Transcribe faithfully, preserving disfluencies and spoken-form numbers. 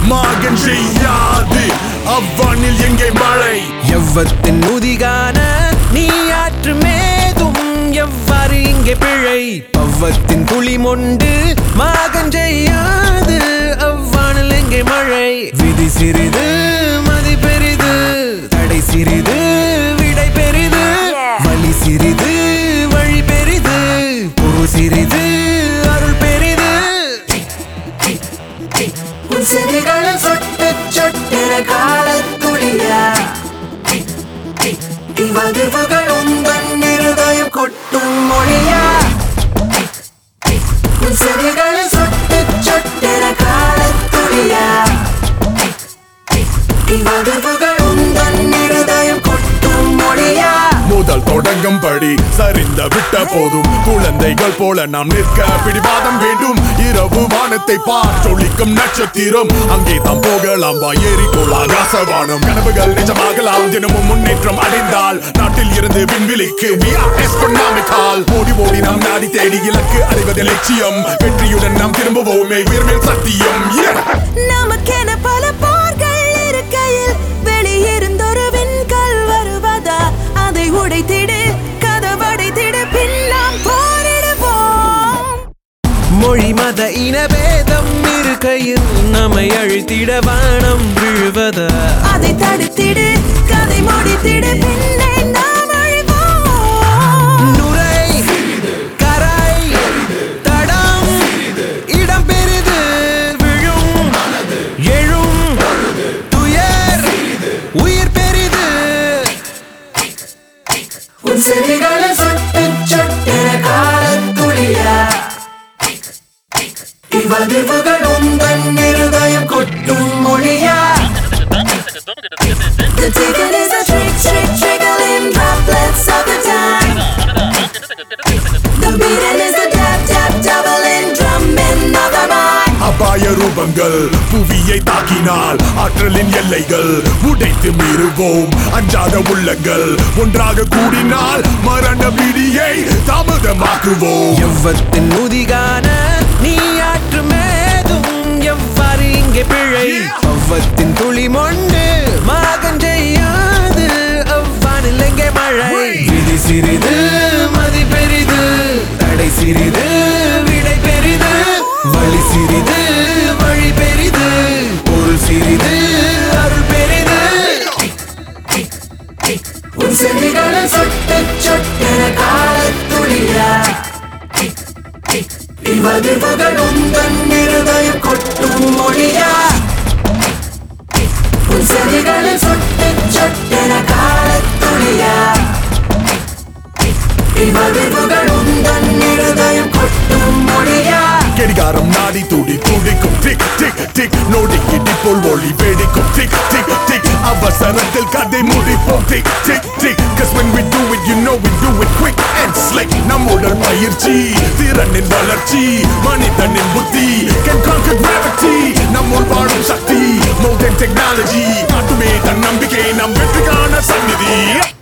மாகன் செய்யாது அவ்வானில் எங்கே மழை எவ்வத்தின் முதிகான நீ ஆற்று மேதும் எவ்வாறு இங்கே பிழை பவ்வத்தின் துளி மொண்டு மாகன் செய்யாது அவ்வானில் எங்கே மழை விதி சிறிது மதி பெரிது தடை சிறிது விடை பெரிது வழி சிறிது வழி பெரிது பொருள் சிறிது அருள் பெரிது உன் செடிகளில் சொட்டு சொட்டென காலத்துளியா இவ்வதிர்வுகள் உந்தன் இருதயம் கொட்டும் மொழியா உன் செடிகளில் சொட்டு சொட்டென காலத்துளியா இவ்வதிர்வுகள் உந்தன் இருதயம் கொட்டும் மொழியா முதல் தொடங்கும் படி சரிந்த விட்ட போதும் குழந்தைகள் போல நாம் நிற்க பிடிவாதம் வேண்டும் இரவு வானத்தை பார் சொலிக்கும் நட்சத்திரம் அங்கே தாம் போகலாம் வா ஏறிக்கொள் ஆகாசவானம் கனவுகள் நிஜமாகலாம் தினமும் முன்னேற்றம் அடைந்தால் நாட்டில் இருந்து விண்வெளிக்கு ஓடி ஓடி நாம் நாடி தேடி இலக்கு அடைவது லட்சியம் வெற்றியுடன் நாம் திரும்புவோமே உயர்மேல் சத்தியம் நமக்கென பல போர்கள் இருக்கையில் வெளியிருந்தொரு விண்கல் வருவதா அதை உடைத்திடு கதவடைத்திடு பின்னாம் போரிடுவோம் மொழி மத இனபேதம் இருக்கையில் நம்மை அழித்திட வானம் விழுவதா அதை தடுத்திடு கதை முடித்திடு பின்னே நாம் அழிவோம் நுரை கரை தடம் இடம் பெரிது விழும் எழும் துயர் உயிர் பெரிது உன் செடிகளில் சொட்டு சொட்டென காலத்துளியா இவ்வதிர்வுகள் உந்தன் இருதயம் கொட்டும் மொழியா The ticket is a trick, trick, trickling droplets of the time. The beating is a tap, tap, doubling drumming of the mind. அபாய ரூபங்கள் புவியை தாக்கினால் ஆற்றலின் எல்லைகள் உடைத்து மீறுவோம் அஞ்சாத உள்ளங்கள் ஒன்றாக கூடினால் மரண பிடியை தாமதமாக்குவோம் எவ்வத்தின் முதிகான நீ ஆற்று மேதும் எவ்வாறு இங்கே பிழை பவ்வத்தின் துளி மொண்டு மாகன் செய்யாது அவ்வானில் எங்கே மழை விதி சிறிது மதி பெரிது தடை சிறிது விடை பெரிது வழி சிறிது வழி பெரிது பொருள் சிறிது அருள் பெரிது உன் செடிகளில் சொட்டு சொட்டென காலத்துளியா இவ்வதிர்வுகள் உந்தன் இருதயம் கொட்டும் மொழியா உன் செடிகளில் சொட்டு சொட்டென காலத்துளியா இவ்வதிர்வுகள் உந்தன் இருதயம் கொட்டும் மொழியா கடிகாரம் நாடி துடி துடிக்கும் டிக் டிக் டிக் நோடி இடிப்போல் ஒளி வெடிக்கும் டிக் டிக் டிக் அவசரத்தில் கதை முடிப்போம் tick tick tick cause when we do it you know we do it quick and slick நம்முடைய பயிற்சி திறனின் வளர்ச்சி மனிதனின் புத்தி can conquer gravity நம்முள் வாழும் சக்தி more than technology காட்டுமே தன் நம்பிக்கை நம் வெற்றிக்கான சந்நிதி